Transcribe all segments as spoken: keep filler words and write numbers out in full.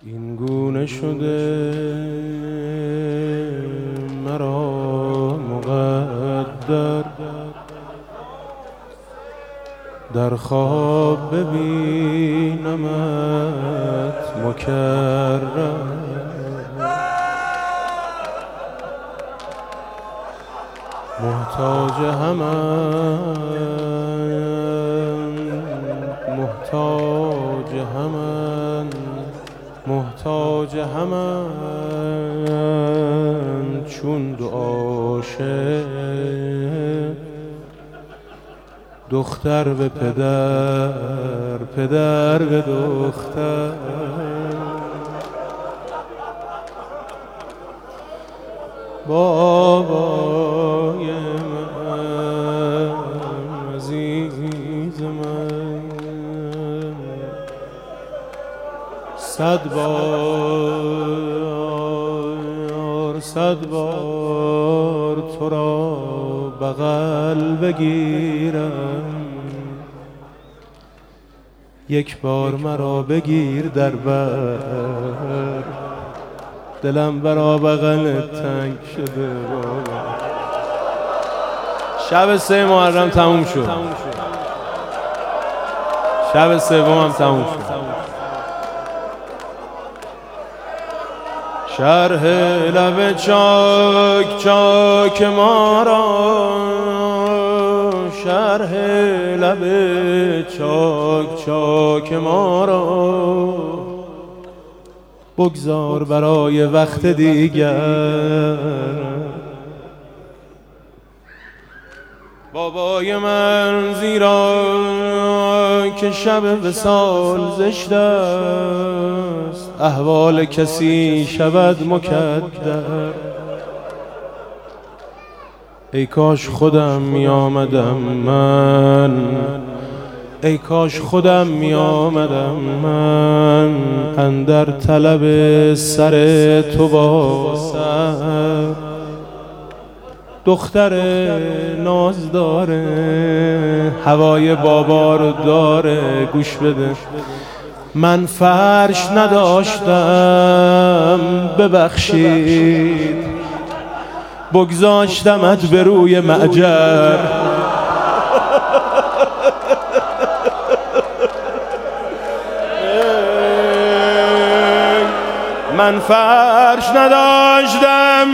این گونه شده مرا مقدر، در خواب ببینمت مکرر. محتاج همن، محتاج همن، محتاج همن چون دو عاشق، دختر به پدر، پدر به دختر. بابای من، عزیز من، صد بار صد بار تو را بغل بگیرم، یک بار مرا بگیر در بر، دلم برا بغلت تنگ شده بابا. شب سه محرم تموم شد، شب سوم هم تموم شد. شرح لب چاک چاک ما را، شرح لب چاک چاک ما را بگذار برای وقت دیگر. بابای من زیرا که شب وصال زشت است، احوال کسی شود مکدر. ای کاش خودم می آمدم من، ای کاش خودم می آمدم من اندر طلب سر تو با سر. دختر ناز داره، هوای بابا رو داره، گوش بده. من فرش نداشتم ببخشید، بگذاشتمت به روی معجر. من فرش نداشتم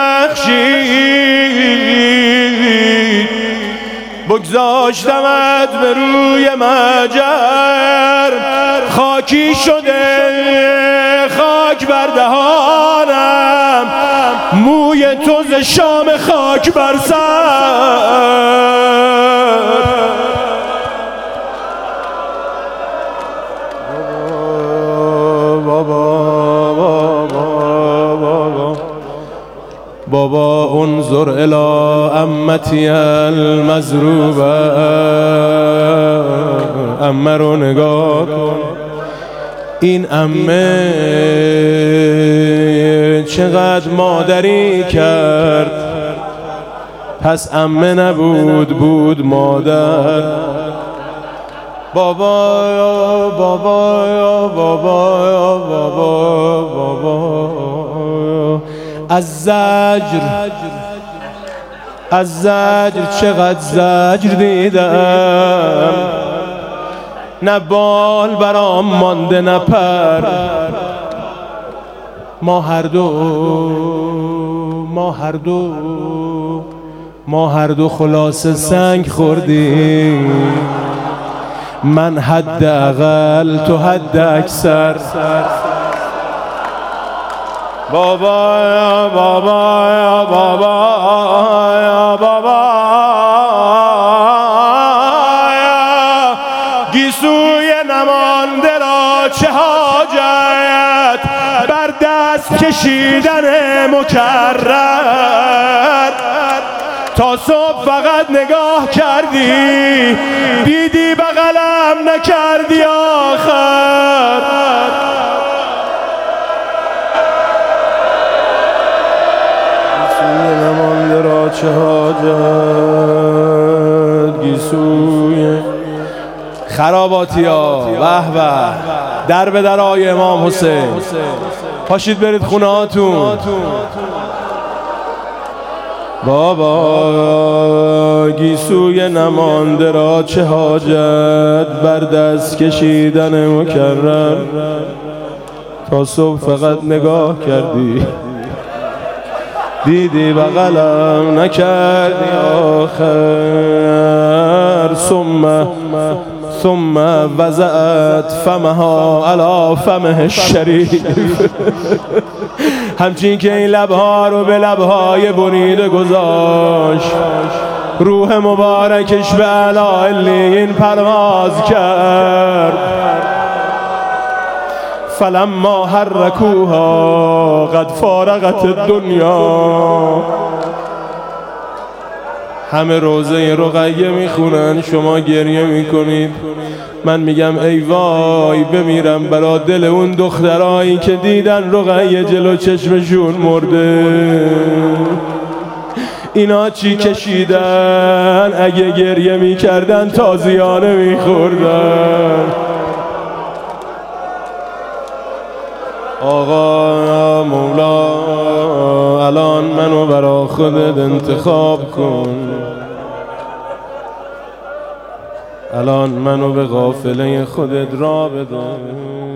ببخشید، بگذاشتمت به روی مجر. خاکی شده خاک بر دهانم، موی تو ز شام خاک بر سر. بابا انظر الی امتی المضروبه، امه رو نگاه کن. این امه چقدر مادری کرد، پس امه نبود بود مادر. بابا بابا بابا بابا بابا از زجر، از زجر چقدر زجر دیدم، نه بال برام مانده نه پر. ما هر دو ما هر دو ما هر دو خلاصه سنگ خوردیم، من حد اقل تو حد اکثر. بابا یا بابا یا بابا یا بابا یا گیسوی نمانده را چه حاجت بر دست کشیدن مکرر. تا صبح فقط نگاه کردی، دیدی بغلم نکردی آخر. نمانده را چه حاجت، گیسوی خراباتی ها. به به. در به درای امام حسین. پاشید برید خونه هاتون. بابا گیسوی نمانده را چه حاجت بر دست کشیدن مکرر، تا صبح فقط نگاه کردی دیدی بغلم نکردی آخر. ثم ثم وضعت فمها علی فمه الشریف. همچین که این لبها رو به لبهای بریده گذاشت، روح مبارکش به اعلی علیین پرواز کرد. فلما حرکوها قد فارقت الدنیا. همه روزه رقیه میخونن، شما گریه میکنید. من میگم ای وای بمیرم برا دل اون دخترایی که دیدن رقیه جلو چشمشون مرده. اینا چی کشیدن؟ اگه گریه میکردن تازیانه میخوردن. آقا مولا الان منو برا خودت انتخاب کن، الان منو به قافله خودت را بده.